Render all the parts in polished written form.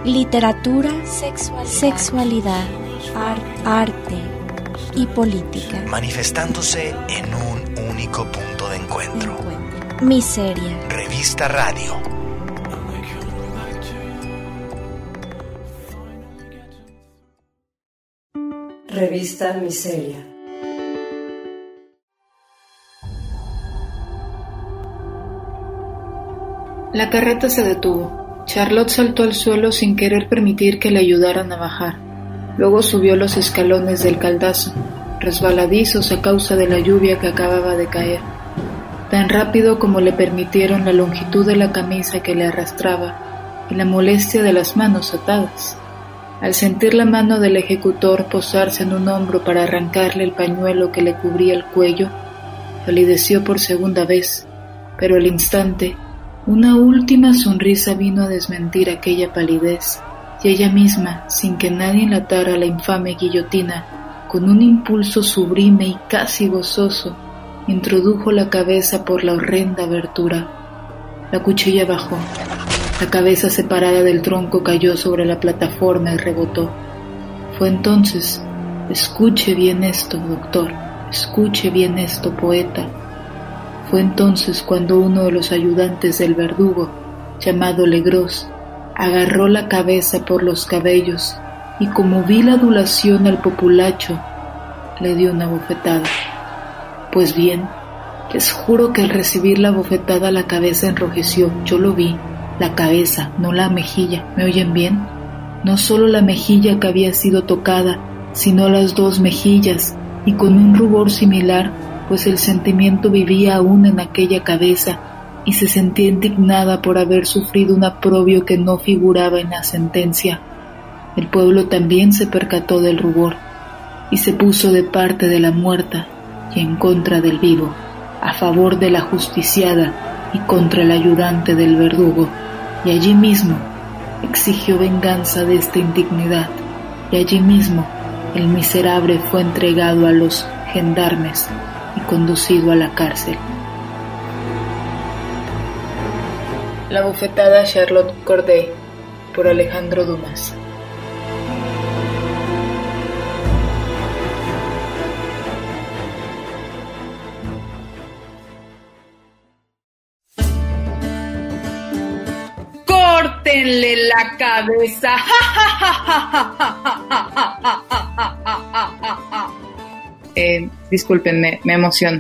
literatura, sexualidad, arte y política, manifestándose en un único punto de encuentro. Miseria. Revista Radio. Revista Miseria. La carreta se detuvo. Charlotte saltó al suelo sin querer permitir que le ayudaran a bajar. Luego subió los escalones del caldazo, resbaladizos a causa de la lluvia que acababa de caer, tan rápido como le permitieron la longitud de la camisa que le arrastraba y la molestia de las manos atadas. Al sentir la mano del ejecutor posarse en un hombro para arrancarle el pañuelo que le cubría el cuello, palideció por segunda vez, pero al instante una última sonrisa vino a desmentir aquella palidez, y ella misma, sin que nadie enlatara la infame guillotina, con un impulso sublime y casi gozoso, introdujo la cabeza por la horrenda abertura. La cuchilla bajó. La cabeza separada del tronco cayó sobre la plataforma y rebotó. Fue entonces, escuche bien esto, doctor, escuche bien esto, poeta. Fue entonces cuando uno de los ayudantes del verdugo, llamado Legros, agarró la cabeza por los cabellos y como vil adulación al populacho, le dio una bofetada. Pues bien, les juro que al recibir la bofetada la cabeza enrojeció, yo lo vi, la cabeza, no la mejilla, ¿me oyen bien? No solo la mejilla que había sido tocada, sino las dos mejillas, y con un rubor similar, pues el sentimiento vivía aún en aquella cabeza y se sentía indignada por haber sufrido un oprobio que no figuraba en la sentencia. El pueblo también se percató del rubor y se puso de parte de la muerta y en contra del vivo, a favor de la justiciada y contra el ayudante del verdugo, y allí mismo exigió venganza de esta indignidad, y allí mismo el miserable fue entregado a los gendarmes y conducido a la cárcel. La bofetada a Charlotte Corday, por Alejandro Dumas. ¡Córtenle la cabeza! Discúlpenme, me emociono.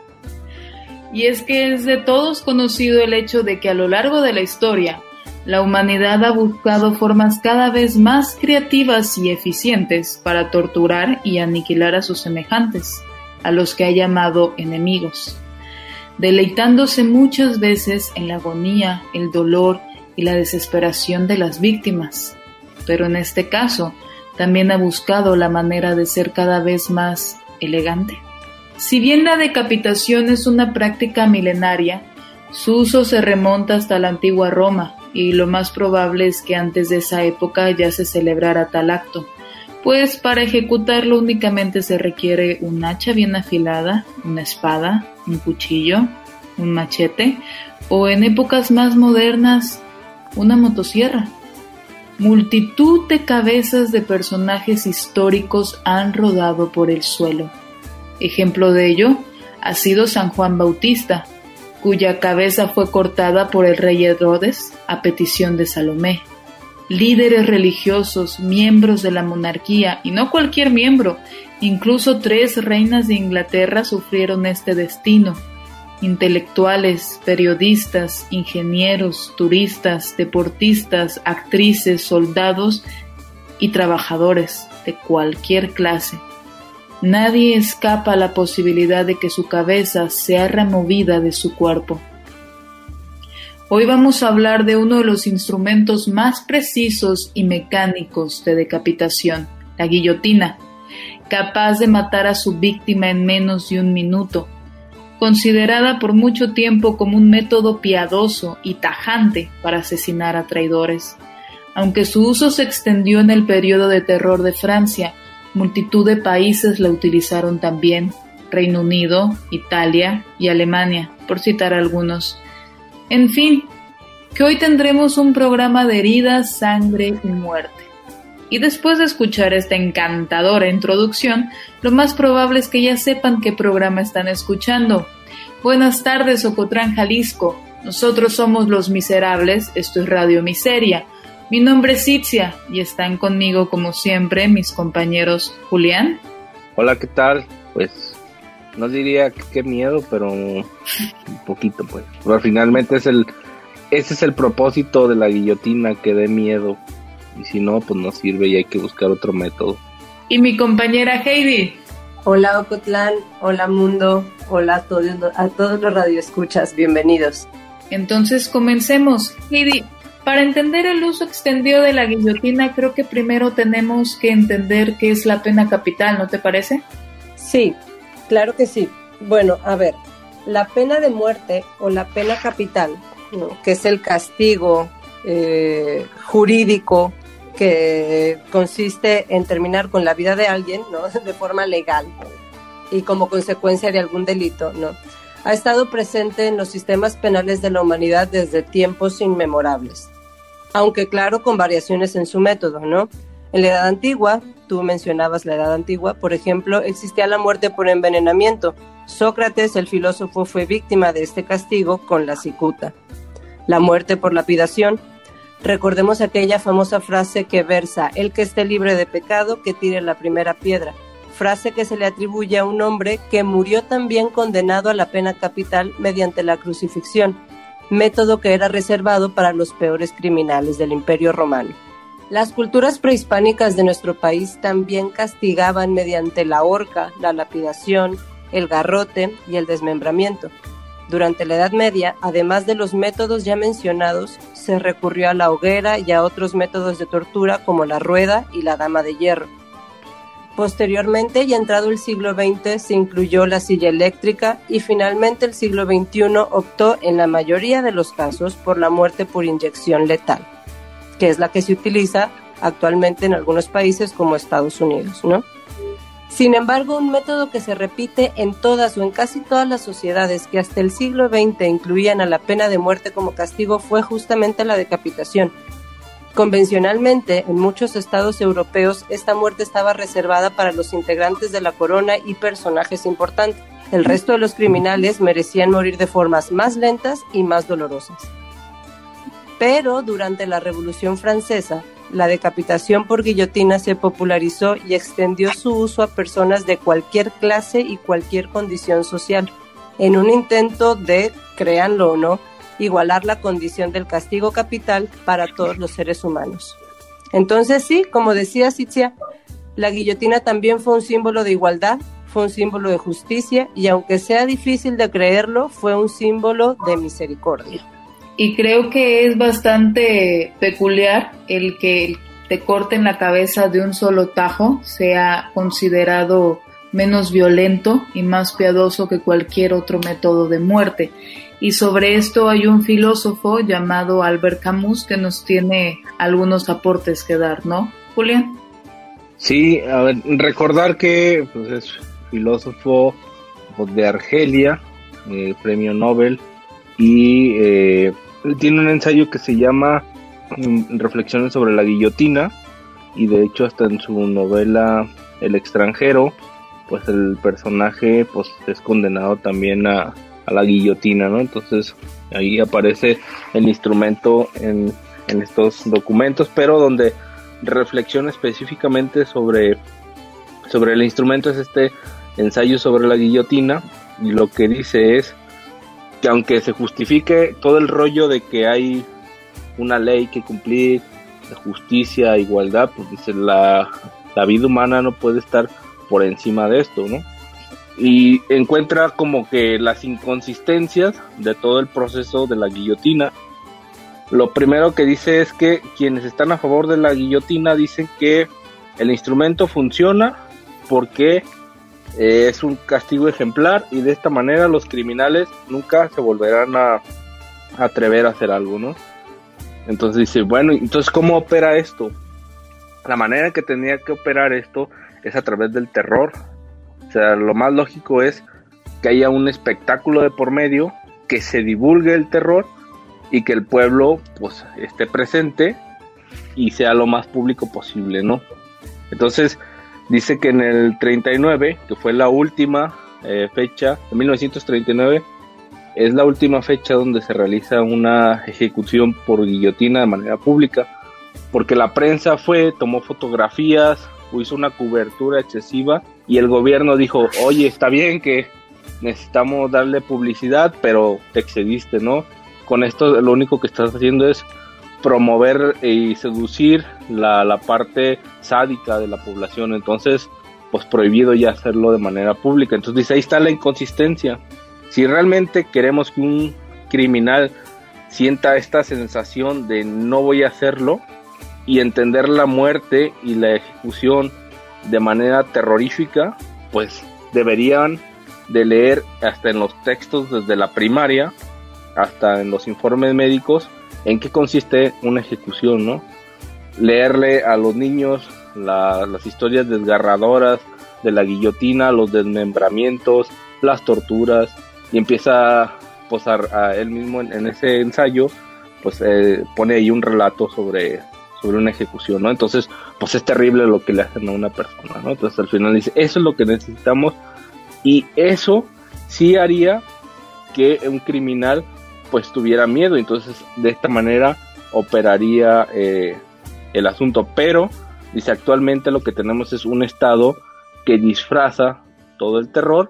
Y es que es de todos conocido el hecho de que a lo largo de la historia, la humanidad ha buscado formas cada vez más creativas y eficientes para torturar y aniquilar a sus semejantes, a los que ha llamado enemigos, deleitándose muchas veces en la agonía, el dolor y la desesperación de las víctimas. Pero en este caso, también ha buscado la manera de ser cada vez más elegante. Si bien la decapitación es una práctica milenaria, su uso se remonta hasta la antigua Roma, y lo más probable es que antes de esa época ya se celebrara tal acto, pues para ejecutarlo únicamente se requiere un hacha bien afilada, una espada, un cuchillo, un machete, o en épocas más modernas, una motosierra. Multitud de cabezas de personajes históricos han rodado por el suelo. Ejemplo de ello ha sido San Juan Bautista, cuya cabeza fue cortada por el rey Herodes a petición de Salomé. Líderes religiosos, miembros de la monarquía, y no cualquier miembro, incluso 3 reinas de Inglaterra sufrieron este destino. Intelectuales, periodistas, ingenieros, turistas, deportistas, actrices, soldados y trabajadores de cualquier clase. Nadie escapa a la posibilidad de que su cabeza sea removida de su cuerpo. Hoy vamos a hablar de uno de los instrumentos más precisos y mecánicos de decapitación, la guillotina, capaz de matar a su víctima en menos de 1 minuto, considerada por mucho tiempo como un método piadoso y tajante para asesinar a traidores. Aunque su uso se extendió en el periodo de terror de Francia, multitud de países la utilizaron también, Reino Unido, Italia y Alemania, por citar algunos. En fin, que hoy tendremos un programa de heridas, sangre y muerte. Y después de escuchar esta encantadora introducción, lo más probable es que ya sepan qué programa están escuchando. Buenas tardes, Ocotlán, Jalisco. Nosotros somos Los Miserables, esto es Radio Miseria. Mi nombre es Itzia y están conmigo como siempre mis compañeros Julián. Hola, ¿qué tal? Pues no diría que qué miedo, pero un poquito pues. Pero finalmente ese es el propósito de la guillotina, que dé miedo. Y si no, pues no sirve y hay que buscar otro método. Y mi compañera Heidi. Hola Ocotlán, hola mundo, hola a todos los radioescuchas, bienvenidos. Entonces comencemos. Heidi, para entender el uso extendido de la guillotina, creo que primero tenemos que entender qué es la pena capital, ¿no te parece? Sí, claro que sí. Bueno, a ver, la pena de muerte o la pena capital, ¿no?, que es el castigo jurídico que consiste en terminar con la vida de alguien, ¿no?, de forma legal y como consecuencia de algún delito, ¿no?, ha estado presente en los sistemas penales de la humanidad desde tiempos inmemorables, aunque claro, con variaciones en su método, ¿no? En la Edad Antigua, tú mencionabas la Edad Antigua, por ejemplo, existía la muerte por envenenamiento. Sócrates, el filósofo, fue víctima de este castigo con la cicuta. La muerte por lapidación. Recordemos aquella famosa frase que versa: el que esté libre de pecado, que tire la primera piedra. Frase que se le atribuye a un hombre que murió también condenado a la pena capital mediante la crucifixión, método que era reservado para los peores criminales del Imperio Romano. Las culturas prehispánicas de nuestro país también castigaban mediante la horca, la lapidación, el garrote y el desmembramiento. Durante la Edad Media, además de los métodos ya mencionados, se recurrió a la hoguera y a otros métodos de tortura como la rueda y la dama de hierro. Posteriormente, y entrado el siglo XX, se incluyó la silla eléctrica y finalmente el siglo XXI optó en la mayoría de los casos por la muerte por inyección letal, que es la que se utiliza actualmente en algunos países como Estados Unidos, ¿no? Sin embargo, un método que se repite en todas o en casi todas las sociedades que hasta el siglo XX incluían a la pena de muerte como castigo fue justamente la decapitación. Convencionalmente, en muchos estados europeos, esta muerte estaba reservada para los integrantes de la corona y personajes importantes. El resto de los criminales merecían morir de formas más lentas y más dolorosas. Pero durante la Revolución Francesa, la decapitación por guillotina se popularizó y extendió su uso a personas de cualquier clase y cualquier condición social, en un intento de, créanlo o no, igualar la condición del castigo capital para todos los seres humanos. Entonces sí, como decía Citzia, la guillotina también fue un símbolo de igualdad, fue un símbolo de justicia y aunque sea difícil de creerlo, fue un símbolo de misericordia. Y creo que es bastante peculiar el que te corten la cabeza de un solo tajo sea considerado menos violento y más piadoso que cualquier otro método de muerte. Y sobre esto hay un filósofo llamado Albert Camus que nos tiene algunos aportes que dar, ¿no, Julián? Sí, a ver, recordar que pues, es filósofo de Argelia, premio Nobel, y tiene un ensayo que se llama Reflexiones sobre la guillotina, y de hecho hasta en su novela El extranjero, pues el personaje pues es condenado también a la guillotina, ¿no? Entonces ahí aparece el instrumento en estos documentos, pero donde reflexiona específicamente sobre el instrumento es este ensayo sobre la guillotina, y lo que dice es que aunque se justifique todo el rollo de que hay una ley que cumplir, de justicia, igualdad, pues dice la vida humana no puede estar por encima de esto, ¿no? Y encuentra como que las inconsistencias de todo el proceso de la guillotina. Lo primero que dice es que quienes están a favor de la guillotina dicen que el instrumento funciona porque es un castigo ejemplar y de esta manera los criminales nunca se volverán a atrever a hacer algo, ¿no? Entonces dice, bueno, entonces ¿cómo opera esto? La manera que tendría que operar esto es a través del terror. O sea, lo más lógico es que haya un espectáculo de por medio, que se divulgue el terror y que el pueblo pues esté presente y sea lo más público posible, ¿no? Entonces dice que en el 39, que fue la última fecha, en 1939, es la última fecha donde se realiza una ejecución por guillotina de manera pública, porque la prensa tomó fotografías, hizo una cobertura excesiva y el gobierno dijo, oye, está bien que necesitamos darle publicidad, pero te excediste, ¿no? Con esto lo único que estás haciendo es promover y seducir la parte sádica de la población, entonces pues prohibido ya hacerlo de manera pública. Entonces dice, ahí está la inconsistencia. Si realmente queremos que un criminal sienta esta sensación de no voy a hacerlo y entender la muerte y la ejecución de manera terrorífica, pues deberían de leer hasta en los textos desde la primaria hasta en los informes médicos en qué consiste una ejecución, ¿no? Leerle a los niños las historias desgarradoras de la guillotina, los desmembramientos, las torturas, y empieza pues a él mismo en ese ensayo pues pone ahí un relato sobre una ejecución, ¿no? Entonces pues es terrible lo que le hacen a una persona, ¿no? Entonces al final dice, eso es lo que necesitamos, y eso sí haría que un criminal pues tuviera miedo. Entonces de esta manera operaría el asunto, pero dice, actualmente lo que tenemos es un Estado que disfraza todo el terror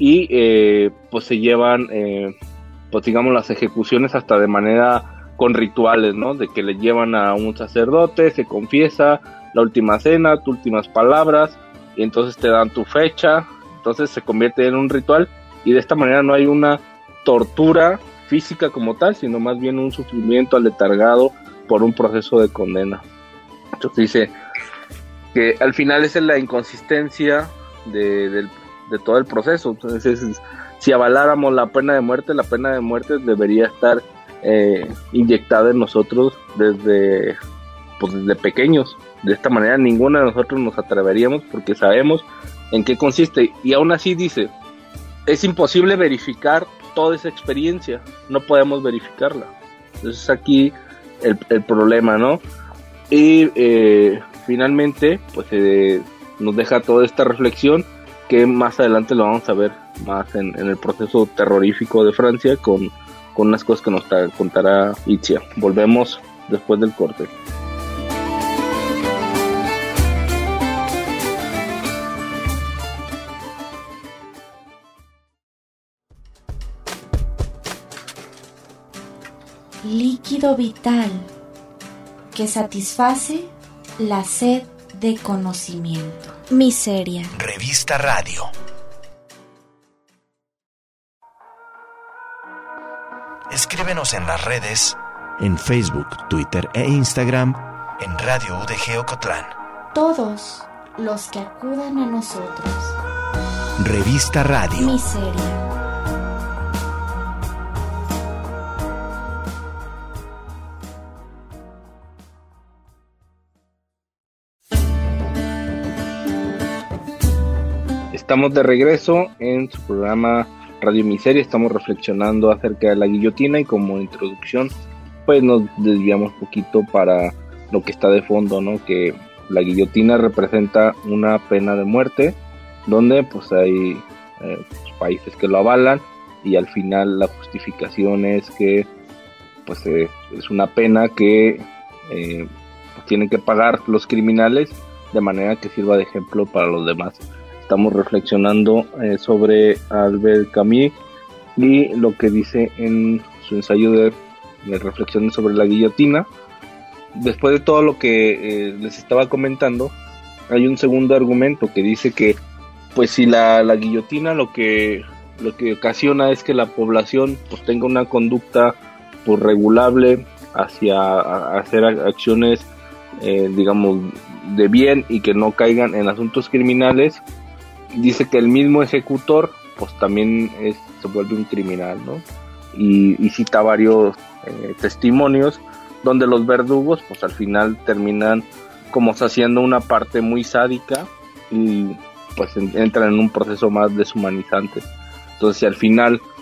y pues se llevan pues digamos las ejecuciones hasta de manera con rituales, ¿no? De que le llevan a un sacerdote, se confiesa, la última cena, tus últimas palabras, y entonces te dan tu fecha, entonces se convierte en un ritual, y de esta manera no hay una tortura física como tal, sino más bien un sufrimiento aletargado por un proceso de condena. Entonces dice que al final esa es la inconsistencia de todo el proceso. Entonces, si avaláramos la pena de muerte debería estar inyectada en nosotros desde pequeños. De esta manera ninguno de nosotros nos atreveríamos, porque sabemos en qué consiste, y aún así dice, es imposible verificar toda esa experiencia, no podemos verificarla. Entonces aquí el problema, ¿no? Y finalmente pues nos deja toda esta reflexión, que más adelante lo vamos a ver más en el proceso terrorífico de Francia con unas cosas que nos contará Itzia. Volvemos después del corte. Líquido vital que satisface la sed de conocimiento. Miseria. Revista Radio. Escríbenos en las redes, en Facebook, Twitter e Instagram, en Radio UDG Ocotlán. Todos los que acudan a nosotros. Revista Radio. Miseria. Estamos de regreso en su programa Radio Miseria. Estamos reflexionando acerca de la guillotina, y como introducción pues nos desviamos un poquito para lo que está de fondo, ¿no? Que la guillotina representa una pena de muerte, donde pues hay países que lo avalan, y al final la justificación es que pues es una pena que pues, tienen que pagar los criminales, de manera que sirva de ejemplo para los demás. Estamos reflexionando sobre Albert Camus y lo que dice en su ensayo de reflexiones sobre la guillotina. Después de todo lo que les estaba comentando, hay un segundo argumento que dice que pues si la guillotina lo que ocasiona es que la población pues tenga una conducta pues regulable hacia hacer acciones digamos de bien, y que no caigan en asuntos criminales. Dice que el mismo ejecutor pues también se vuelve un criminal, ¿no? Y cita varios testimonios donde los verdugos pues al final terminan como saciando una parte muy sádica, y pues entran en un proceso más deshumanizante. Entonces si al final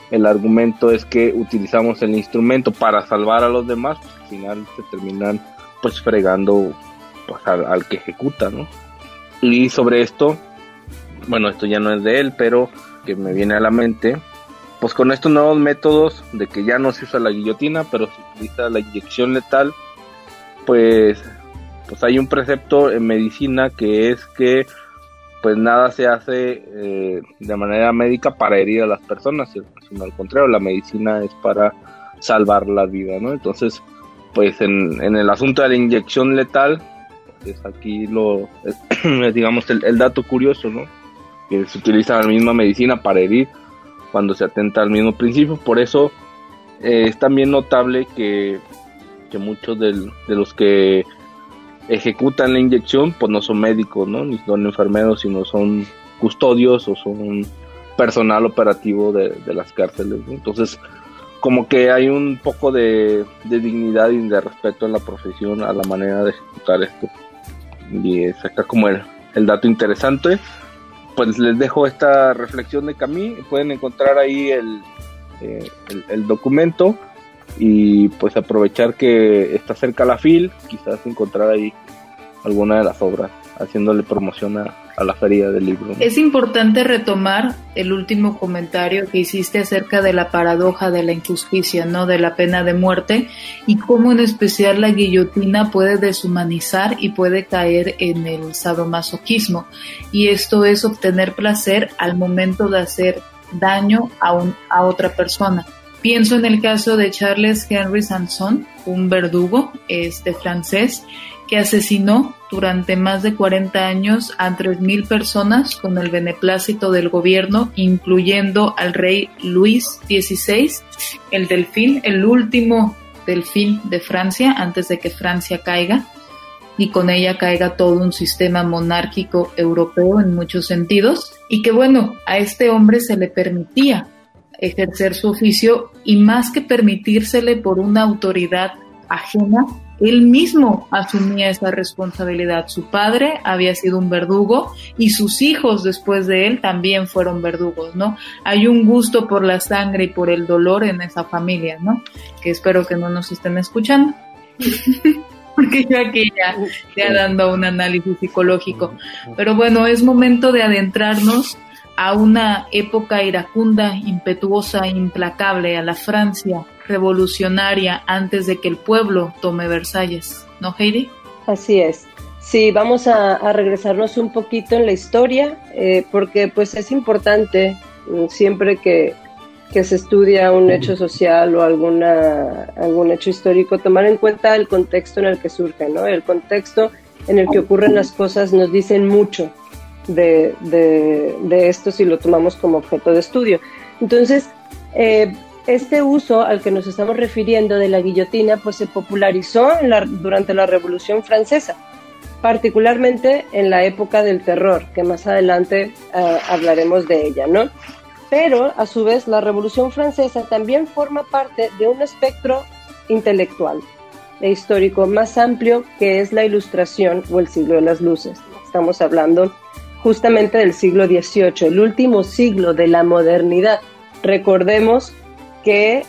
el argumento es que utilizamos el instrumento para salvar a los demás, pues al final se terminan pues fregando pues al que ejecuta, ¿no? Y sobre esto, bueno, esto ya no es de él, pero que me viene a la mente, pues con estos nuevos métodos de que ya no se usa la guillotina, pero se utiliza la inyección letal, pues hay un precepto en medicina que es que pues nada se hace de manera médica para herir a las personas, sino al contrario, la medicina es para salvar la vida, ¿no? Entonces, pues en el asunto de la inyección letal, pues aquí digamos el dato curioso, ¿no? Que se utiliza la misma medicina para herir cuando se atenta al mismo principio. Por eso es también notable que muchos de los que ejecutan la inyección pues no son médicos, ¿no? Ni son enfermeros, sino son custodios o son personal operativo de las cárceles, ¿no? Entonces como que hay un poco de dignidad y de respeto en la profesión a la manera de ejecutar esto, y es acá como el dato interesante. Pues les dejo esta reflexión de Camus, pueden encontrar ahí el documento y pues aprovechar que está cerca la FIL, quizás encontrar ahí alguna de las obras, haciéndole promoción a la feria del libro, ¿no? Es importante retomar el último comentario que hiciste acerca de la paradoja de la injusticia, ¿no? De la pena de muerte, y cómo en especial la guillotina puede deshumanizar y puede caer en el sadomasoquismo, y esto es obtener placer al momento de hacer daño a otra persona. Pienso en el caso de Charles Henry Sanson, un verdugo francés que asesinó durante más de 40 años a 3,000 personas con el beneplácito del gobierno, incluyendo al rey Luis XVI, el delfín, el último delfín de Francia antes de que Francia caiga, y con ella caiga todo un sistema monárquico europeo en muchos sentidos, y que bueno, a este hombre se le permitía ejercer su oficio, y más que permitírsele por una autoridad ajena, él mismo asumía esa responsabilidad. Su padre había sido un verdugo y sus hijos después de él también fueron verdugos, ¿no? Hay un gusto por la sangre y por el dolor en esa familia, ¿no? Que espero que no nos estén escuchando. Porque yo aquí ya dando un análisis psicológico. Pero bueno, es momento de adentrarnos a una época iracunda, impetuosa, implacable, a la Francia revolucionaria antes de que el pueblo tome Versalles, ¿no, Heidi? Así es. Sí, vamos a regresarnos un poquito en la historia, porque pues es importante siempre que se estudia un hecho social o algún hecho histórico, tomar en cuenta el contexto en el que surge, ¿no? El contexto en el que ocurren las cosas nos dicen mucho de esto si lo tomamos como objeto de estudio. Entonces, este uso al que nos estamos refiriendo de la guillotina pues se popularizó durante la Revolución Francesa, particularmente en la época del terror, que más adelante hablaremos de ella, ¿no? Pero, a su vez, la Revolución Francesa también forma parte de un espectro intelectual e histórico más amplio que es la Ilustración o el siglo de las luces. Estamos hablando justamente del siglo XVIII, el último siglo de la modernidad. Recordemos que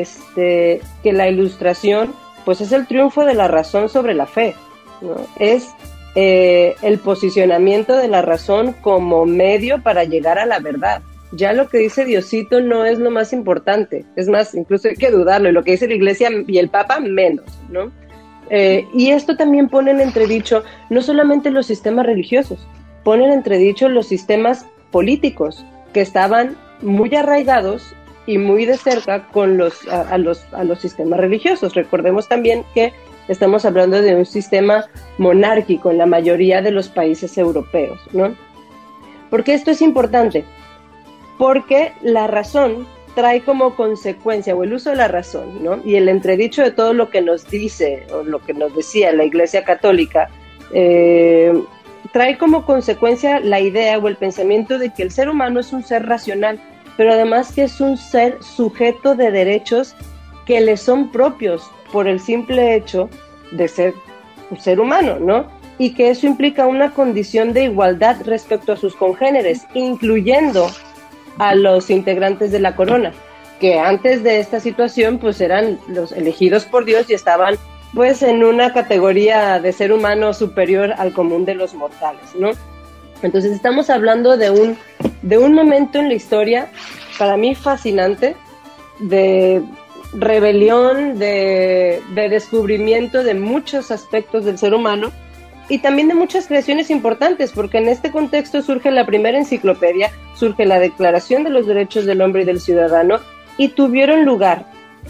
la Ilustración pues es el triunfo de la razón sobre la fe, ¿no? Es el posicionamiento de la razón como medio para llegar a la verdad. Ya lo que dice Diosito no es lo más importante, es más, incluso hay que dudarlo, y lo que dice la Iglesia y el Papa menos, ¿no? Y esto también pone en entredicho no solamente los sistemas religiosos, pone en entredicho los sistemas políticos que estaban muy arraigados y muy de cerca con a los sistemas religiosos. Recordemos también que estamos hablando de un sistema monárquico en la mayoría de los países europeos, ¿no? ¿Por qué esto es importante? Porque la razón trae como consecuencia, o el uso de la razón, ¿no? Y el entredicho de todo lo que nos dice, o lo que nos decía la Iglesia Católica, trae como consecuencia la idea o el pensamiento de que el ser humano es un ser racional, pero además que es un ser sujeto de derechos que le son propios por el simple hecho de ser un ser humano, ¿no? Y que eso implica una condición de igualdad respecto a sus congéneres, incluyendo a los integrantes de la corona. que antes de esta situación pues eran los elegidos por Dios y estaban pues en una categoría de ser humano superior al común de los mortales, ¿no? Entonces estamos hablando de un momento en la historia, para mí fascinante, de rebelión, de descubrimiento de muchos aspectos del ser humano y también de muchas creaciones importantes, porque en este contexto surge la primera enciclopedia, surge la Declaración de los Derechos del Hombre y del Ciudadano, y tuvieron lugar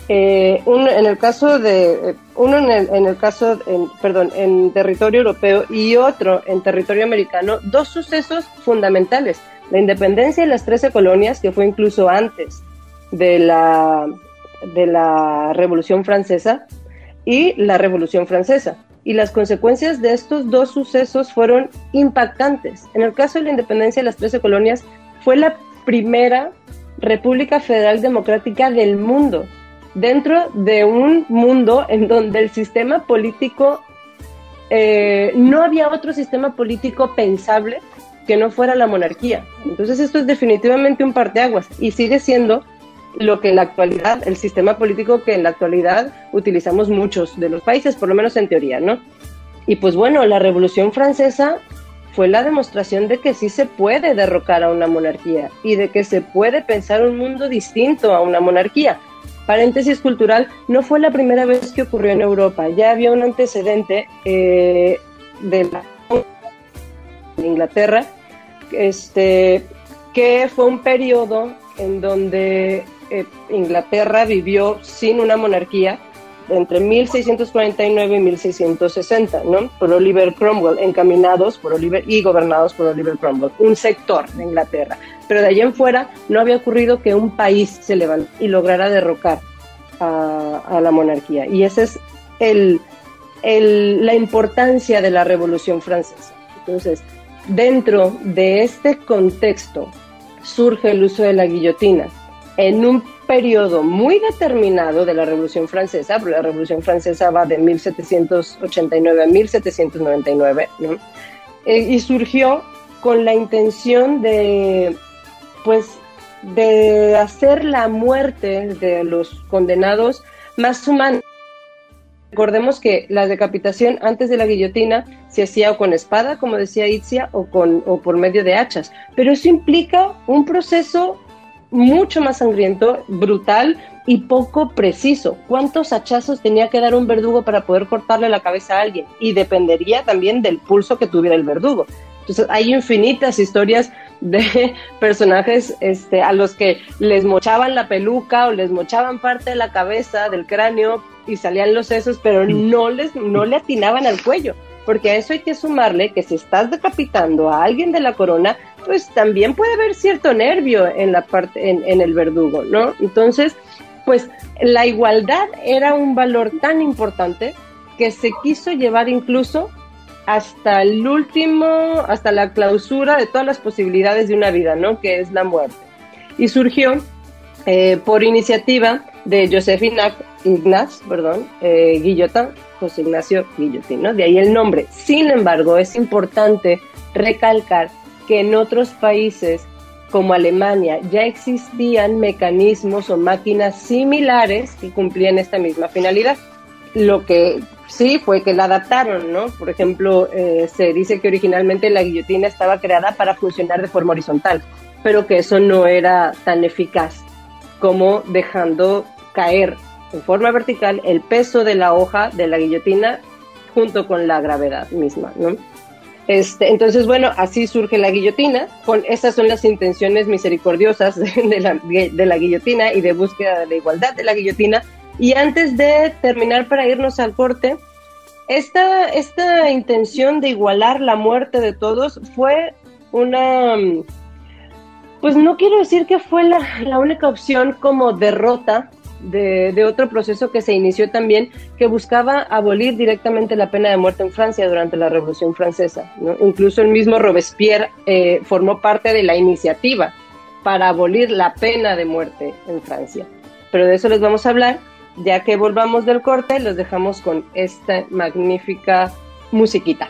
en territorio europeo y otro en territorio americano, dos sucesos fundamentales: la independencia de las 13 colonias, que fue incluso antes de la Revolución Francesa, y la Revolución Francesa. Y las consecuencias de estos dos sucesos fueron impactantes. En el caso de la independencia de las 13 colonias, fue la primera República Federal Democrática del mundo, dentro de un mundo en donde el sistema político, no había otro sistema político pensable que no fuera la monarquía. Entonces esto es definitivamente un parteaguas y sigue siendo lo que en la actualidad, el sistema político que en la actualidad utilizamos muchos de los países, por lo menos en teoría, ¿no? Y pues bueno, la Revolución Francesa fue la demostración de que sí se puede derrocar a una monarquía y de que se puede pensar un mundo distinto a una monarquía. Paréntesis cultural, no fue la primera vez que ocurrió en Europa, ya había un antecedente de Inglaterra, que fue un periodo en donde Inglaterra vivió sin una monarquía entre 1649 y 1660, ¿no? Por Oliver Cromwell, encaminados por Oliver y gobernados por Oliver Cromwell, un sector de Inglaterra. Pero de allí en fuera no había ocurrido que un país se levantara y lograra derrocar a la monarquía. Y esa es la importancia de la Revolución Francesa. Entonces, dentro de este contexto surge el uso de la guillotina en un periodo muy determinado de la Revolución Francesa, porque la Revolución Francesa va de 1789 a 1799, ¿no? Y surgió con la intención de hacer la muerte de los condenados más humana. Recordemos que la decapitación antes de la guillotina se hacía o con espada, como decía Itzia, o por medio de hachas, pero eso implica un proceso mucho más sangriento, brutal y poco preciso. ¿Cuántos hachazos tenía que dar un verdugo para poder cortarle la cabeza a alguien? Y dependería también del pulso que tuviera el verdugo. Entonces hay infinitas historias de personajes a los que les mochaban la peluca o les mochaban parte de la cabeza, del cráneo, y salían los sesos, pero no le atinaban al cuello, porque a eso hay que sumarle que si estás decapitando a alguien de la corona, pues también puede haber cierto nervio en el verdugo, ¿no? Entonces, pues la igualdad era un valor tan importante que se quiso llevar incluso hasta hasta la clausura de todas las posibilidades de una vida, ¿no? Que es la muerte. Y surgió por iniciativa de José Guillotin, José Ignacio Guillotin, ¿no? De ahí el nombre. Sin embargo, es importante recalcar que en otros países como Alemania ya existían mecanismos o máquinas similares que cumplían esta misma finalidad. Lo que sí fue que la adaptaron, ¿no? Por ejemplo, se dice que originalmente la guillotina estaba creada para funcionar de forma horizontal, pero que eso no era tan eficaz como dejando caer en forma vertical el peso de la hoja de la guillotina junto con la gravedad misma, ¿no? Entonces, bueno, así surge la guillotina. Esas son las intenciones misericordiosas de la guillotina y de búsqueda de la igualdad de la guillotina. Y antes de terminar, para irnos al corte, esta intención de igualar la muerte de todos fue pues no quiero decir que fue la única opción como derrota de otro proceso que se inició también, que buscaba abolir directamente la pena de muerte en Francia durante la Revolución Francesa, ¿no? Incluso el mismo Robespierre formó parte de la iniciativa para abolir la pena de muerte en Francia. Pero de eso les vamos a hablar. Ya que volvamos del corte, los dejamos con esta magnífica musiquita.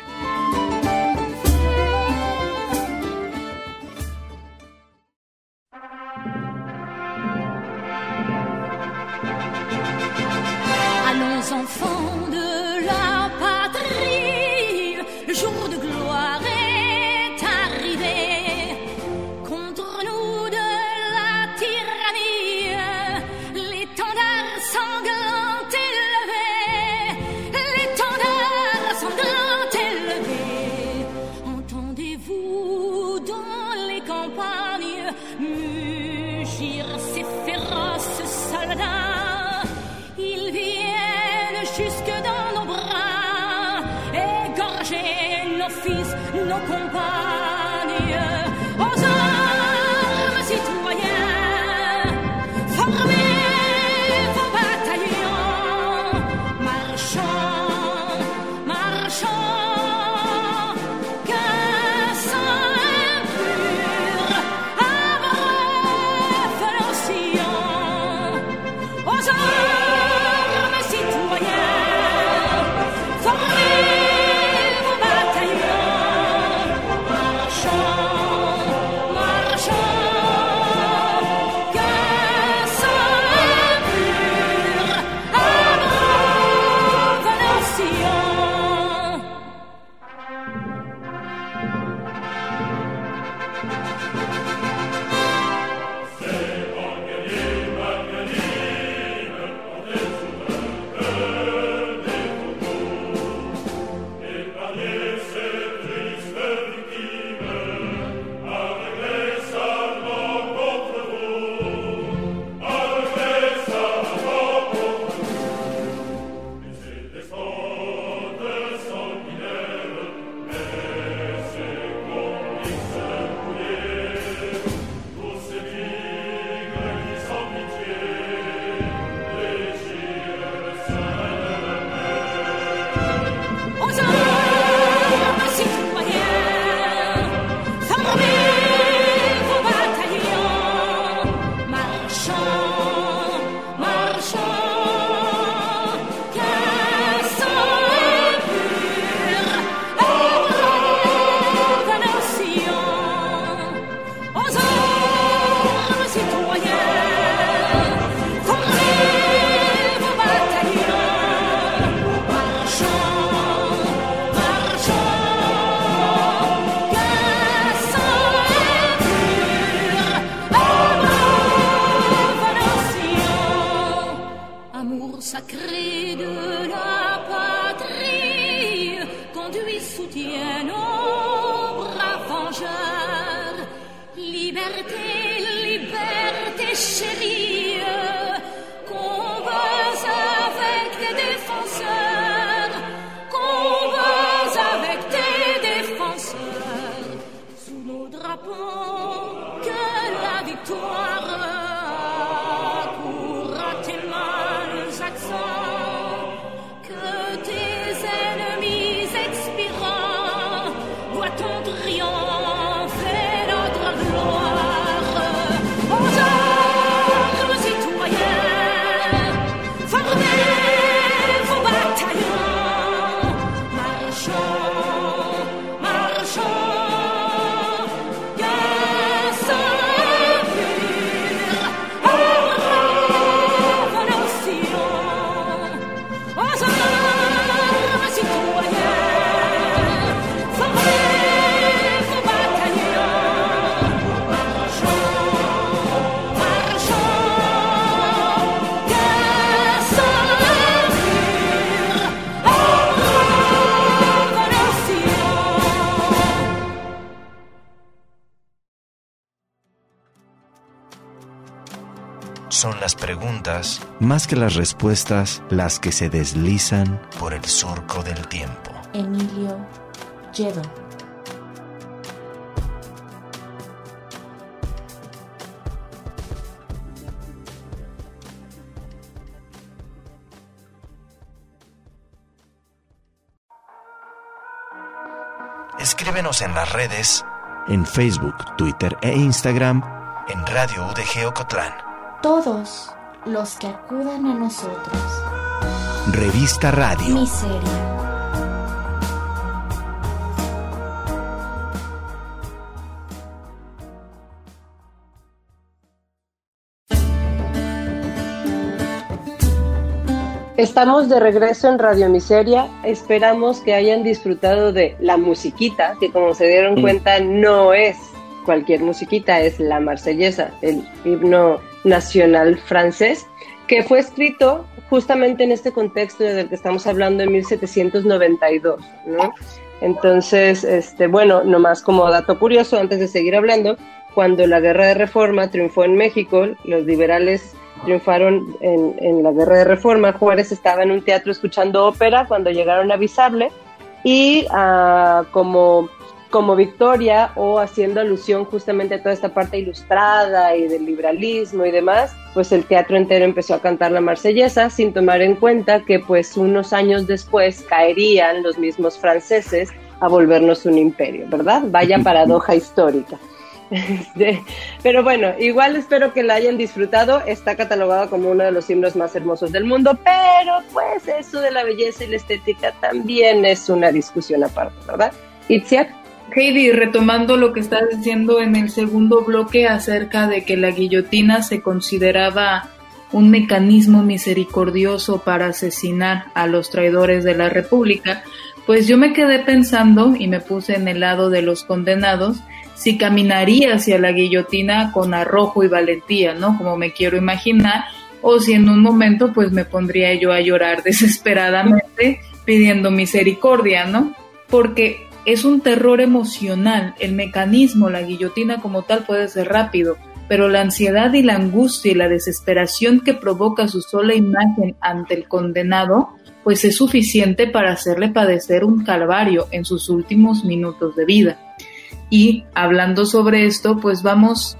jusque dans nos bras, égorger nos fils, nos compagnes, aux armes citoyens, formez vos bataillons, marchons, marchons, qu'un sang impur abreuve nos sillons, aux armes citoyens, formez vos bataillons, marchons, marchons, qu'un sang impur abreuve nos sillons. Aux armes citoyens, formez vos bataillons, marchons, marchons, qu'un sang impur abreuve nos sillons. Aux armes citoyens, formez vos bataillons, marchons, marchons, qu'un sang impur abreuve nos sillons. Amour sacré de la patrie, conduit, soutient nos braves vengeurs. Liberté, liberté chérie, combats avec des défenseurs, combats avec des défenseurs, sous nos drapeaux, que la victoire court à tes mains accents, que tes ennemis expirants voient ton triompher notre gloire. Aux armes citoyens, formez vos bataillons, marchons, marchons, qu'un sang impur abreuve nos sillons. Aux armes citoyens, formez vos bataillons, marchons, marchons, qu'un sang impur abreuve nos sillons. Son las preguntas Más que las respuestas, las que se deslizan. por el surco del tiempo. Emilio Lledó. Escríbenos en las redes, En Facebook, Twitter e Instagram. en Radio UDG Ocotlán. Todos los que acudan a nosotros. Revista Radio. Miseria. Estamos de regreso en Radio Miseria. Esperamos que hayan disfrutado de la musiquita, que como se dieron cuenta no es cualquier musiquita, es la Marsellesa, el himno nacional francés, que fue escrito justamente en este contexto del que estamos hablando en 1792, ¿no? Entonces, bueno, nomás como dato curioso, antes de seguir hablando, cuando la Guerra de Reforma triunfó en México, los liberales triunfaron en la Guerra de Reforma. Juárez estaba en un teatro escuchando ópera cuando llegaron a avisarle y como victoria o haciendo alusión justamente a toda esta parte ilustrada y del liberalismo y demás, pues el teatro entero empezó a cantar la Marsellesa sin tomar en cuenta que pues unos años después caerían los mismos franceses a volvernos un imperio, ¿verdad? Vaya paradoja histórica. Pero bueno, igual espero que la hayan disfrutado. Está catalogado como uno de los himnos más hermosos del mundo, pero pues eso de la belleza y la estética también es una discusión aparte, ¿verdad? Itziar. Heidi, retomando lo que estás diciendo en el segundo bloque acerca de que la guillotina se consideraba un mecanismo misericordioso para asesinar a los traidores de la República, pues yo me quedé pensando y me puse en el lado de los condenados si caminaría hacia la guillotina con arrojo y valentía, ¿no? Como me quiero imaginar, o si en un momento pues me pondría yo a llorar desesperadamente pidiendo misericordia, ¿no? Porque es un terror emocional. El mecanismo, la guillotina como tal puede ser rápido, pero la ansiedad y la angustia y la desesperación que provoca su sola imagen ante el condenado, pues es suficiente para hacerle padecer un calvario en sus últimos minutos de vida. Y hablando sobre esto, pues vamos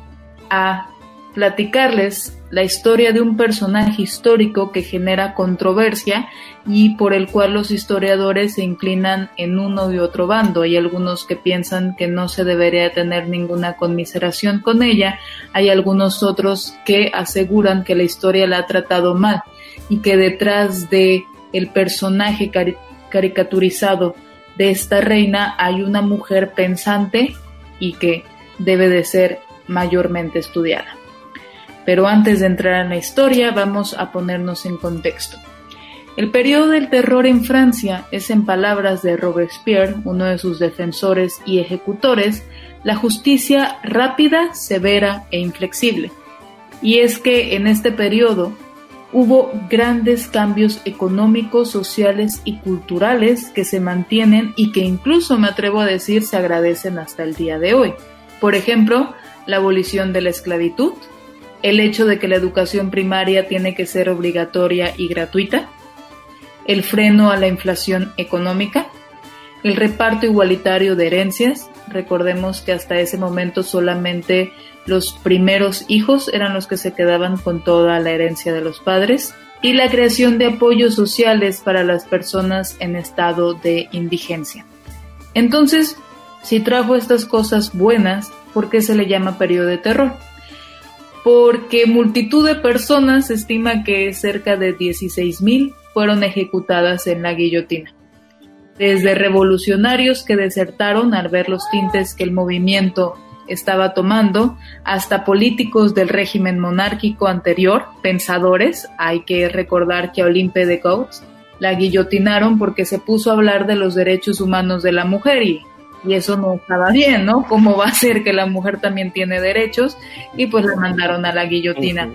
a platicarles la historia de un personaje histórico que genera controversia y por el cual los historiadores se inclinan en uno y otro bando. Hay algunos que piensan que no se debería tener ninguna conmiseración con ella, hay algunos otros que aseguran que la historia la ha tratado mal y que detrás de el personaje caricaturizado de esta reina hay una mujer pensante y que debe de ser mayormente estudiada. Pero antes de entrar en la historia, vamos a ponernos en contexto. El periodo del terror en Francia es, en palabras de Robespierre, uno de sus defensores y ejecutores, la justicia rápida, severa e inflexible. Y es que en este periodo hubo grandes cambios económicos, sociales y culturales que se mantienen y que incluso, me atrevo a decir, se agradecen hasta el día de hoy. Por ejemplo, la abolición de la esclavitud, el hecho de que la educación primaria tiene que ser obligatoria y gratuita, el freno a la inflación económica, el reparto igualitario de herencias. Recordemos que hasta ese momento solamente los primeros hijos eran los que se quedaban con toda la herencia de los padres, y la creación de apoyos sociales para las personas en estado de indigencia. Entonces, si trajo estas cosas buenas, ¿por qué se le llama periodo de terror? Porque multitud de personas, se estima que cerca de 16,000 fueron ejecutadas en la guillotina. Desde revolucionarios que desertaron al ver los tintes que el movimiento estaba tomando, hasta políticos del régimen monárquico anterior, pensadores. Hay que recordar que a Olympe de Gouges la guillotinaron porque se puso a hablar de los derechos humanos de la mujer y eso no estaba bien, ¿no? ¿Cómo va a ser que la mujer también tiene derechos? Y pues la mandaron a la guillotina.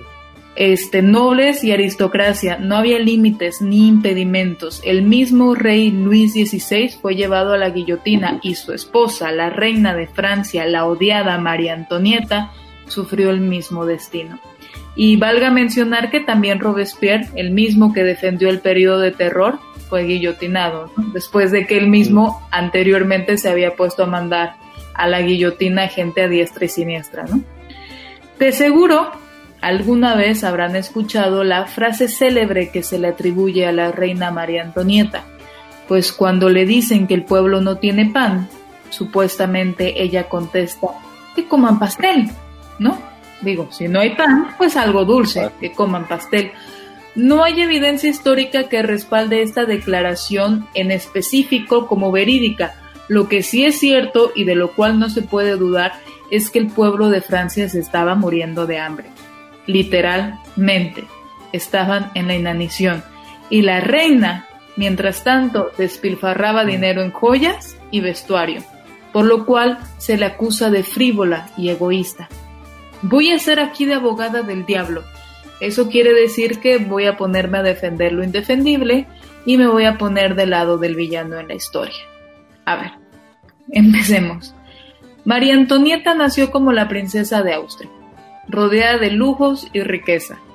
Nobles y aristocracia, no había límites ni impedimentos. El mismo rey Luis XVI fue llevado a la guillotina y su esposa, la reina de Francia, la odiada María Antonieta, sufrió el mismo destino. Y valga mencionar que también Robespierre, el mismo que defendió el periodo de terror, fue guillotinado, ¿no? Después de que él mismo anteriormente se había puesto a mandar a la guillotina gente a diestra y siniestra, ¿no? De seguro, alguna vez habrán escuchado la frase célebre que se le atribuye a la reina María Antonieta, pues cuando le dicen que el pueblo no tiene pan, supuestamente ella contesta que coman pastel, ¿no? Digo, si no hay pan, pues algo dulce, que coman pastel. No hay evidencia histórica que respalde esta declaración en específico como verídica. Lo que sí es cierto y de lo cual no se puede dudar es que el pueblo de Francia se estaba muriendo de hambre. Literalmente, estaban en la inanición. Y la reina, mientras tanto, despilfarraba dinero en joyas y vestuario, por lo cual se le acusa de frívola y egoísta. Voy a ser aquí de abogada del diablo. Eso quiere decir que voy a ponerme a defender lo indefendible y me voy a poner del lado del villano en la historia. A ver, empecemos. María Antonieta nació como la princesa de Austria, rodeada de lujos y riqueza.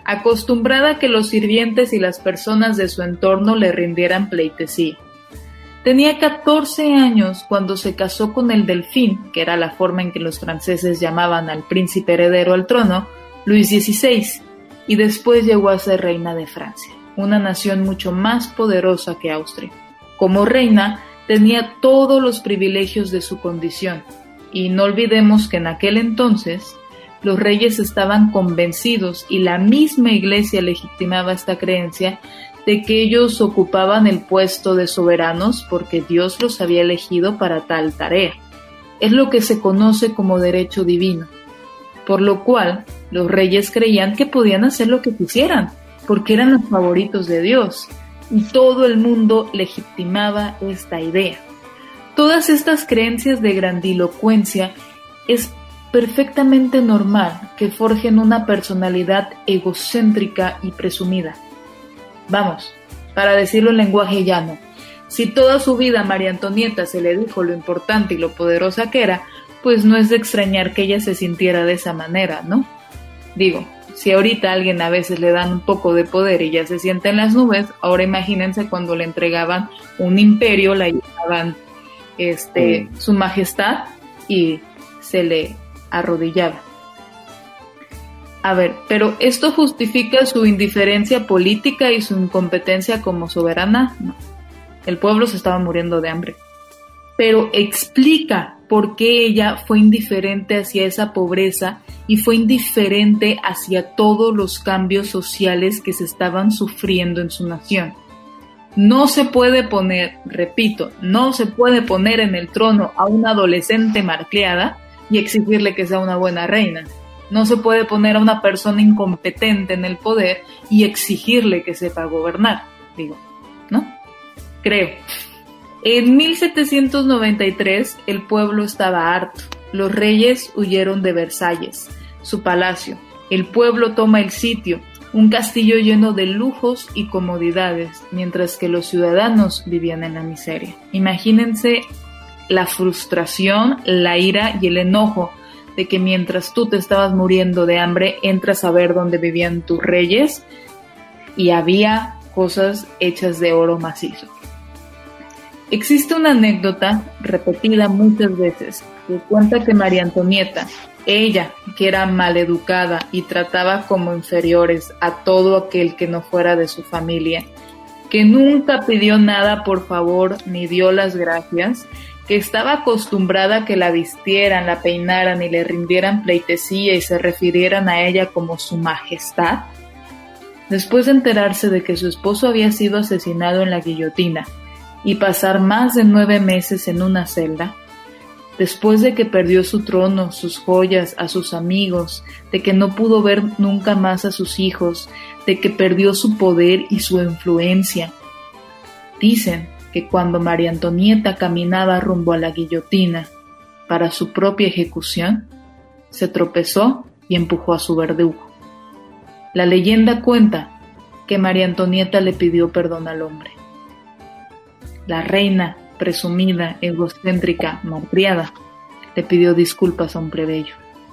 acostumbrada a que los sirvientes y las personas de su entorno le rindieran pleitesía. Tenía 14 años cuando se casó con el Delfín, que era la forma en que los franceses llamaban al príncipe heredero al trono, Luis XVI, y después llegó a ser reina de Francia, una nación mucho más poderosa que Austria. Como reina, tenía todos los privilegios de su condición, y no olvidemos que en aquel entonces los reyes estaban convencidos, y la misma Iglesia legitimaba esta creencia, de que ellos ocupaban el puesto de soberanos porque Dios los había elegido para tal tarea. Es lo que se conoce como derecho divino, por lo cual los reyes creían que podían hacer lo que quisieran, porque eran los favoritos de Dios, y todo el mundo legitimaba esta idea. Todas estas creencias de grandilocuencia es perfectamente normal que forjen una personalidad egocéntrica y presumida. Vamos, para decirlo en lenguaje llano, si toda su vida a María Antonieta se le dijo lo importante y lo poderosa que era, pues no es de extrañar que ella se sintiera de esa manera, ¿no? Digo, si ahorita a alguien a veces le dan un poco de poder y ya se siente en las nubes, ahora imagínense cuando le entregaban un imperio, la llamaban su majestad y se le arrodillaba. A ver, pero ¿esto justifica su indiferencia política y su incompetencia como soberana? No. El pueblo se estaba muriendo de hambre. Pero explica por qué ella fue indiferente hacia esa pobreza y fue indiferente hacia todos los cambios sociales que se estaban sufriendo en su nación. No se puede poner, repito, no se puede poner en el trono a una adolescente malcriada y exigirle que sea una buena reina. No se puede poner a una persona incompetente en el poder y exigirle que sepa gobernar, digo, ¿no? Creo. En 1793 el pueblo estaba harto. Los reyes huyeron de Versalles, su palacio. El pueblo toma el sitio, un castillo lleno de lujos y comodidades, mientras que los ciudadanos vivían en la miseria. Imagínense la frustración, la ira y el enojo de que mientras tú te estabas muriendo de hambre, entras a ver dónde vivían tus reyes y había cosas hechas de oro macizo. Existe una anécdota repetida muchas veces que cuenta que María Antonieta, ella que era maleducada y trataba como inferiores a todo aquel que no fuera de su familia, que nunca pidió nada por favor ni dio las gracias, que estaba acostumbrada a que la vistieran, la peinaran y le rindieran pleitesía y se refirieran a ella como su majestad. Después de enterarse de que su esposo había sido asesinado en la guillotina y pasar más de 9 meses en una celda, después de que perdió su trono, sus joyas, a sus amigos, de que no pudo ver nunca más a sus hijos, de que perdió su poder y su influencia, dicen que cuando María Antonieta caminaba rumbo a la guillotina para su propia ejecución, se tropezó y empujó a su verdugo. La leyenda cuenta que María Antonieta le pidió perdón al hombre. La reina, presumida, egocéntrica, malcriada, le pidió disculpas a un plebeyo.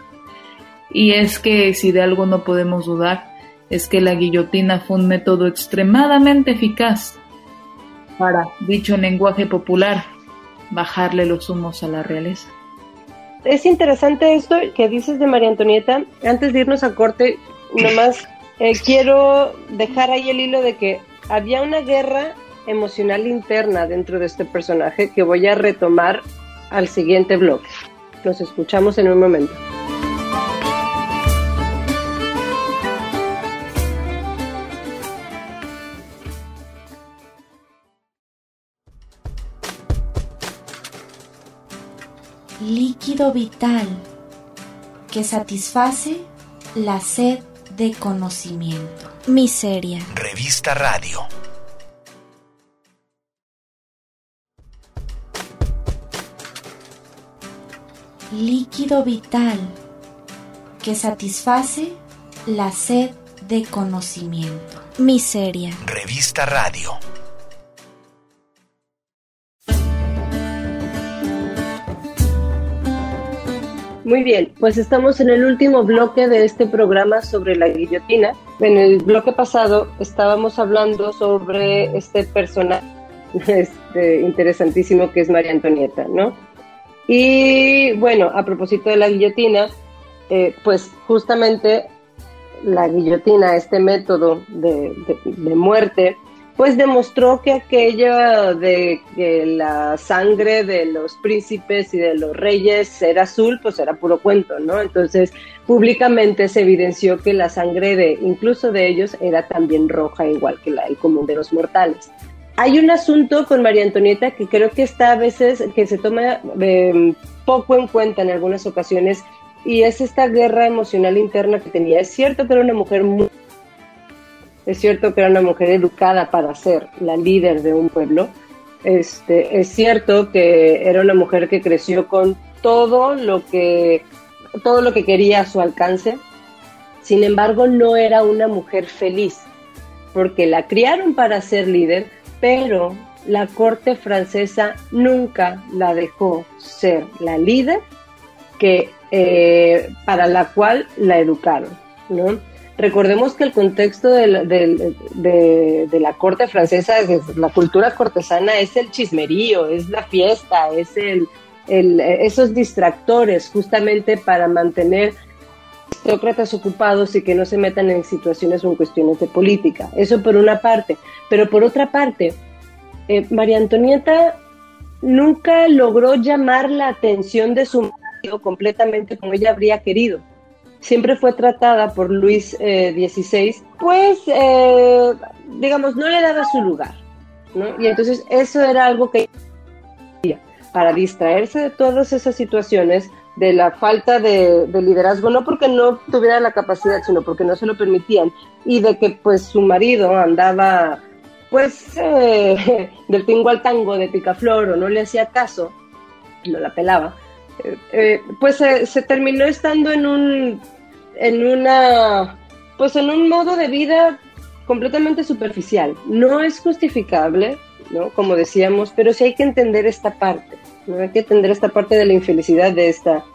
Y es que si de algo no podemos dudar, es que la guillotina fue un método extremadamente eficaz para, dicho en lenguaje popular, bajarle los humos a la realeza. Es interesante esto que dices de María Antonieta. Antes de irnos a corte, nomás quiero dejar ahí el hilo de que había una guerra emocional interna dentro de este personaje que voy a retomar al siguiente bloque. Nos escuchamos en un momento. Líquido vital que satisface la sed de conocimiento. Miseria. Revista Radio. Líquido vital que satisface la sed de conocimiento. Miseria. Revista Radio. Muy bien, pues estamos en el último bloque de este programa sobre la guillotina. En el bloque pasado estábamos hablando sobre este personaje interesantísimo que es María Antonieta, ¿no? Y bueno, a propósito de la guillotina, pues justamente la guillotina, este método de muerte, pues demostró que aquello de que la sangre de los príncipes y de los reyes era azul, pues era puro cuento, ¿no? Entonces, públicamente se evidenció que la sangre incluso de ellos era también roja, igual que la del común de los mortales. Hay un asunto con María Antonieta que creo que está a veces, que se toma poco en cuenta en algunas ocasiones, y es esta guerra emocional interna que tenía. Es cierto que era una mujer es cierto que era una mujer educada para ser la líder de un pueblo. Es cierto que era una mujer que creció con todo lo que quería a su alcance. Sin embargo, no era una mujer feliz, porque la criaron para ser líder, pero la corte francesa nunca la dejó ser la líder para la cual la educaron, ¿no? Recordemos que el contexto de la corte francesa, la cultura cortesana, es el chismerío, es la fiesta, es esos distractores justamente para mantener aristócratas ocupados y que no se metan en situaciones o en cuestiones de política. Eso por una parte. Pero por otra parte, María Antonieta nunca logró llamar la atención de su marido completamente como ella habría querido. Siempre fue tratada por Luis XVI, pues, digamos, no le daba su lugar, ¿no? Y entonces eso era algo que para distraerse de todas esas situaciones, de la falta de liderazgo, no porque no tuviera la capacidad, sino porque no se lo permitían, y de que pues su marido andaba pues del tingo al tango, de picaflor, o no le hacía caso, no la pelaba, pues se terminó estando en un modo de vida completamente superficial. No es justificable, ¿no? Como decíamos, pero sí hay que entender esta parte, ¿no? Hay que entender esta parte de la infelicidad de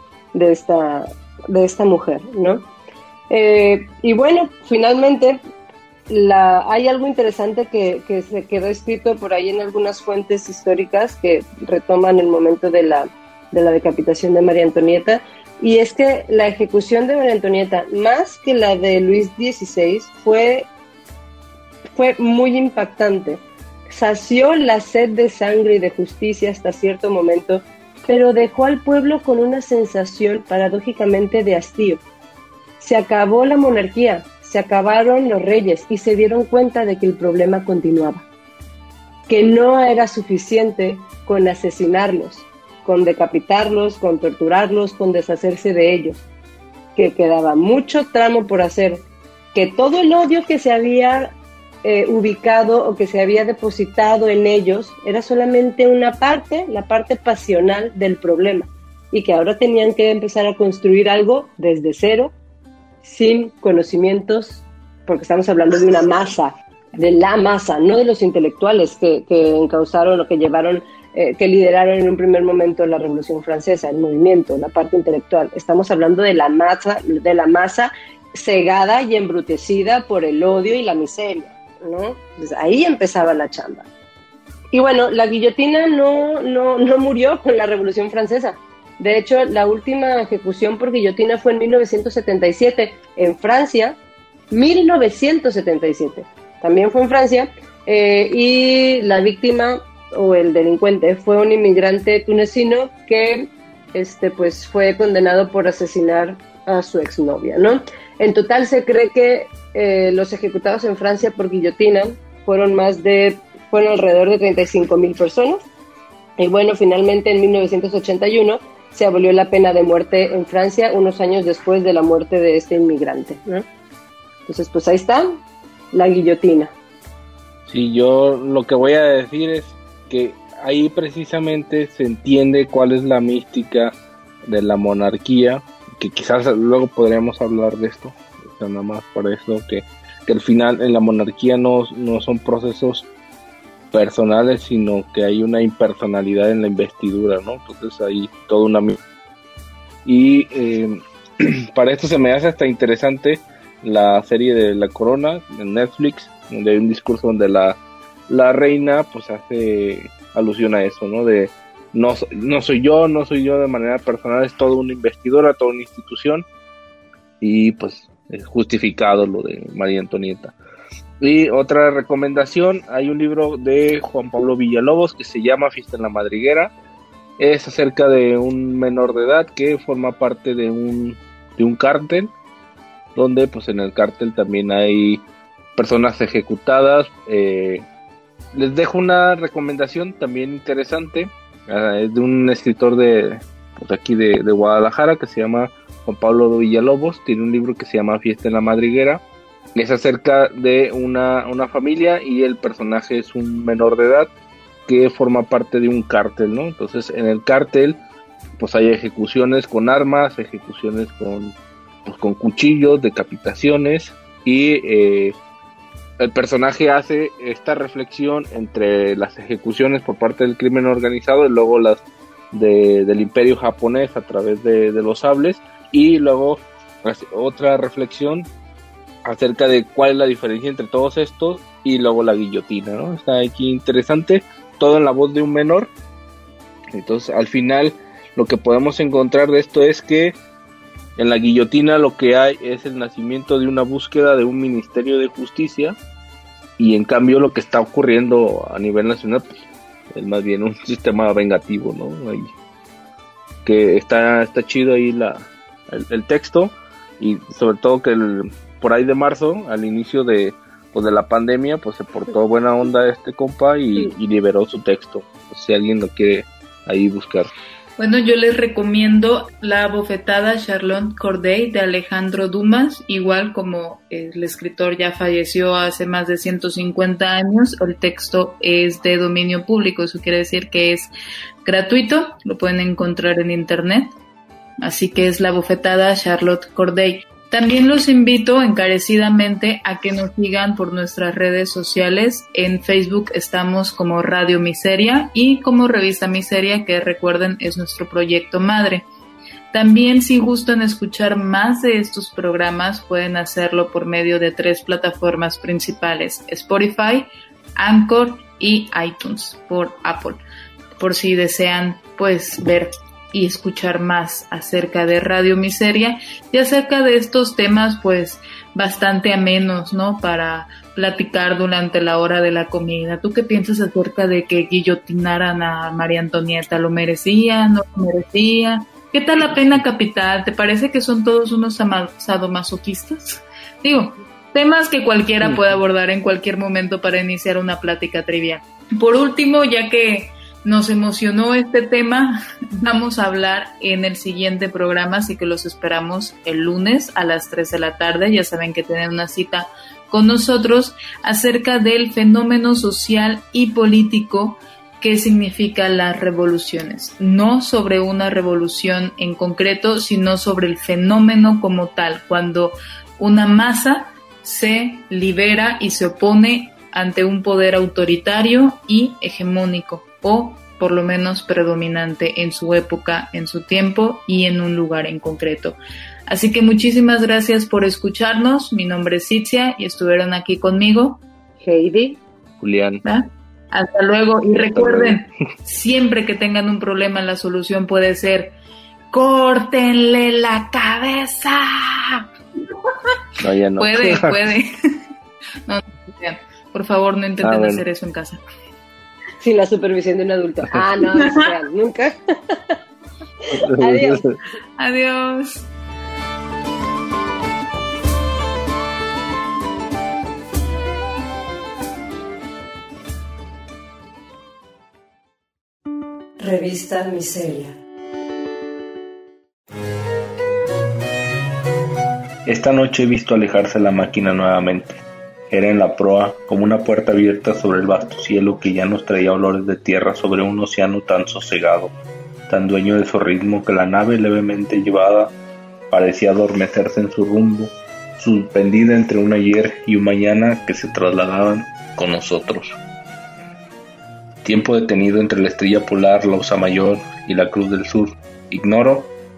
esta mujer, ¿no? Y bueno, finalmente hay algo interesante que se quedó escrito por ahí en algunas fuentes históricas que retoman el momento de la decapitación de María Antonieta, y es que la ejecución de María Antonieta, más que la de Luis XVI, fue muy impactante. Sació la sed de sangre y de justicia hasta cierto momento, pero dejó al pueblo con una sensación paradójicamente de hastío. Se acabó la monarquía, se acabaron los reyes y se dieron cuenta de que el problema continuaba, que no era suficiente con asesinarlos, con decapitarlos, con torturarlos, con deshacerse de ellos, que quedaba mucho tramo por hacer, que todo el odio que se había ubicado o que se había depositado en ellos era solamente una parte, la parte pasional del problema, y que ahora tenían que empezar a construir algo desde cero, sin conocimientos, porque estamos hablando de una masa, de la masa, no de los intelectuales que encauzaron o que llevaron, que lideraron en un primer momento la Revolución Francesa, el movimiento, la parte intelectual. Estamos hablando de la masa cegada y embrutecida por el odio y la miseria, ¿no? Pues ahí empezaba la chamba. Y bueno, la guillotina no murió con la Revolución Francesa. De hecho, la última ejecución por guillotina fue en 1977 en Francia, 1977. También fue en Francia, y la víctima o el delincuente fue un inmigrante tunecino que pues fue condenado por asesinar a su exnovia, ¿no? En total se cree que los ejecutados en Francia por guillotina fueron alrededor de 35,000 personas. Y bueno, finalmente en 1981 se abolió la pena de muerte en Francia, unos años después de la muerte de este inmigrante, ¿no? Entonces, pues ahí está la guillotina. Sí, yo lo que voy a decir es que ahí precisamente se entiende cuál es la mística de la monarquía, que quizás luego podríamos hablar de esto, o sea, nada más para eso, que al final en la monarquía no son procesos personales, sino que hay una impersonalidad en la investidura, ¿no? Entonces hay toda una Y para esto se me hace hasta interesante la serie de La Corona en Netflix, donde hay un discurso donde la reina pues hace alusión a eso, ¿no? De no soy yo de manera personal, es toda una investidora, toda una institución, y pues es justificado lo de María Antonieta. Y otra recomendación, hay un libro de Juan Pablo Villalobos que se llama Fiesta en la Madriguera. Es acerca de un menor de edad que forma parte de un cártel, donde pues en el cártel también hay personas ejecutadas. Les dejo una recomendación también interesante, es de un escritor de aquí de Guadalajara que se llama Juan Pablo Villalobos. Tiene un libro que se llama Fiesta en la Madriguera. Es acerca de una familia y el personaje es un menor de edad que forma parte de un cártel, ¿no? Entonces en el cártel pues hay ejecuciones con armas, ejecuciones con cuchillos, decapitaciones, y el personaje hace esta reflexión entre las ejecuciones por parte del crimen organizado y luego las del imperio japonés a través de los sables, y luego hace otra reflexión acerca de cuál es la diferencia entre todos estos y luego la guillotina, ¿no? Está aquí interesante, todo en la voz de un menor. Entonces al final lo que podemos encontrar de esto es que en la guillotina lo que hay es el nacimiento de una búsqueda de un ministerio de justicia, y en cambio lo que está ocurriendo a nivel nacional pues, es más bien un sistema vengativo, ¿no? Ahí, que está chido ahí el texto, y sobre todo que por ahí de marzo, al inicio de la pandemia, pues se portó buena onda este compa y liberó su texto, pues, si alguien lo quiere ahí buscar. Bueno, yo les recomiendo La bofetada Charlotte Corday de Alejandro Dumas. Igual, como el escritor ya falleció hace más de 150 años, el texto es de dominio público, eso quiere decir que es gratuito, lo pueden encontrar en internet, así que es La bofetada Charlotte Corday. También los invito encarecidamente a que nos sigan por nuestras redes sociales. En Facebook estamos como Radio Miseria y como Revista Miseria, que recuerden es nuestro proyecto madre. También, si gustan escuchar más de estos programas, pueden hacerlo por medio de 3 plataformas principales: Spotify, Anchor y iTunes por Apple. Por si desean pues ver y escuchar más acerca de Radio Miseria y acerca de estos temas pues bastante amenos, ¿no? Para platicar durante la hora de la comida. ¿Tú qué piensas acerca de que guillotinaran a María Antonieta? ¿Lo merecía? ¿No lo merecía? ¿Qué tal la pena capital? ¿Te parece que son todos unos sadomasoquistas? Digo, temas que cualquiera puede abordar en cualquier momento para iniciar una plática trivial. Por último, ya que nos emocionó este tema, vamos a hablar en el siguiente programa, así que los esperamos el lunes a las 3 de la tarde. Ya saben que tienen una cita con nosotros acerca del fenómeno social y político que significa las revoluciones. No sobre una revolución en concreto, sino sobre el fenómeno como tal, cuando una masa se libera y se opone ante un poder autoritario y hegemónico, o por lo menos predominante en su época, en su tiempo y en un lugar en concreto. Así que muchísimas gracias por escucharnos. Mi nombre es Citzia y estuvieron aquí conmigo Heidi, Julián. ¿verdad? Hasta luego. Y recuerden, siempre que tengan un problema, la solución puede ser ¡córtenle la cabeza! No, ya no. Puede. No, por favor, no intenten hacer eso en casa. Sin la supervisión de un adulto. No sean, nunca. Adiós. Adiós. Revista Miseria. Esta noche he visto alejarse la máquina nuevamente. Era en la proa, como una puerta abierta sobre el vasto cielo que ya nos traía olores de tierra sobre un océano tan sosegado, tan dueño de su ritmo que la nave levemente llevada parecía adormecerse en su rumbo, suspendida entre un ayer y un mañana que se trasladaban con nosotros. Tiempo detenido entre la estrella polar, la Osa Mayor y la Cruz del Sur. Ignoro,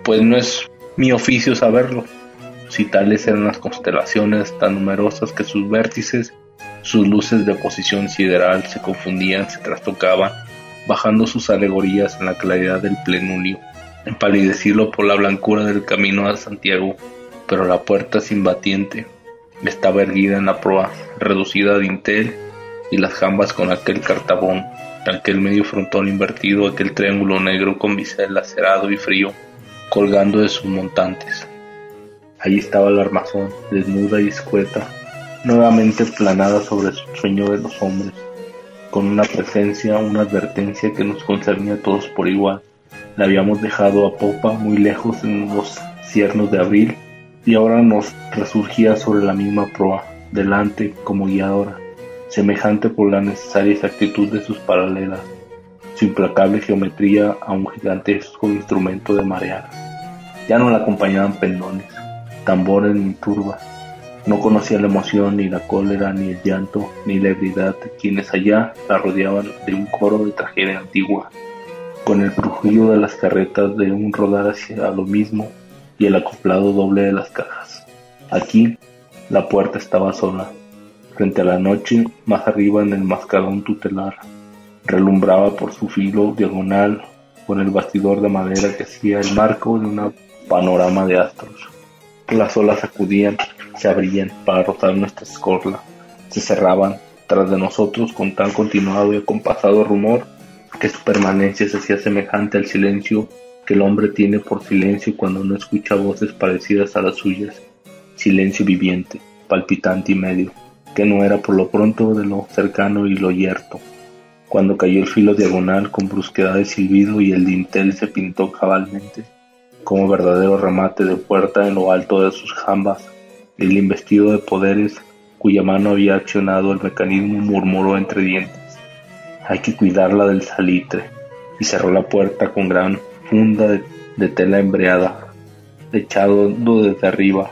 pues no es mi oficio saberlo. Si tales eran las constelaciones tan numerosas que sus vértices, sus luces de posición sideral se confundían, se trastocaban, bajando sus alegorías en la claridad del plenilunio, empalidecido por la blancura del camino a Santiago, pero la puerta sin batiente estaba erguida en la proa, reducida a dintel, y las jambas con aquel cartabón, aquel medio frontón invertido, aquel triángulo negro con bisel lacerado y frío, colgando de sus montantes. Allí estaba la armazón, desnuda y escueta, nuevamente planada sobre el sueño de los hombres, con una presencia, una advertencia que nos concernía a todos por igual. La habíamos dejado a popa muy lejos en los ciernos de abril, y ahora nos resurgía sobre la misma proa, delante como guiadora, semejante por la necesaria exactitud de sus paralelas, su implacable geometría a un gigantesco instrumento de marear. Ya no la acompañaban pendones, tambores ni turbas. No conocía la emoción, ni la cólera, ni el llanto, ni la ebriedad de quienes allá la rodeaban de un coro de tragedia antigua, con el crujido de las carretas de un rodar hacia lo mismo y el acoplado doble de las cajas. Aquí la puerta estaba sola, frente a la noche, más arriba en el mascarón tutelar. Relumbraba por su filo diagonal con el bastidor de madera que hacía el marco de un panorama de astros. Las olas sacudían, se abrían para rozar nuestra escorla, se cerraban tras de nosotros con tan continuado y acompasado rumor que su permanencia se hacía semejante al silencio que el hombre tiene por silencio cuando no escucha voces parecidas a las suyas, silencio viviente, palpitante y medio, que no era por lo pronto de lo cercano y lo yerto. Cuando cayó el filo diagonal con brusquedad de silbido y el dintel se pintó cabalmente, como verdadero remate de puerta en lo alto de sus jambas, el investido de poderes cuya mano había accionado el mecanismo murmuró entre dientes: hay que cuidarla del salitre, y cerró la puerta con gran funda de tela embreada, echado desde arriba.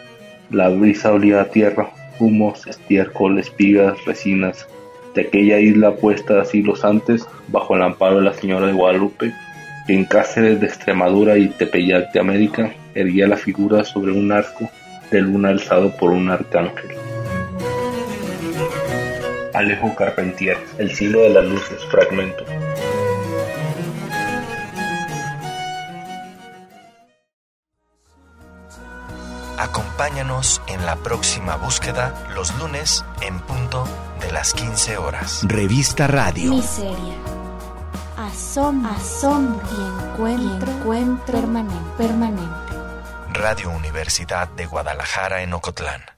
La brisa olía a tierra, humos, estiércol, espigas, resinas, de aquella isla puesta siglos antes bajo el amparo de la señora de Guadalupe, que en Cáceres de Extremadura y Tepeyac de América erguía la figura sobre un arco de luna alzado por un arcángel. Alejo Carpentier, El siglo de las luces, fragmento. Acompáñanos en la próxima búsqueda los lunes en punto de las 15 horas. Revista Radio. Miseria, asombro y encuentro permanente. Radio Universidad de Guadalajara en Ocotlán.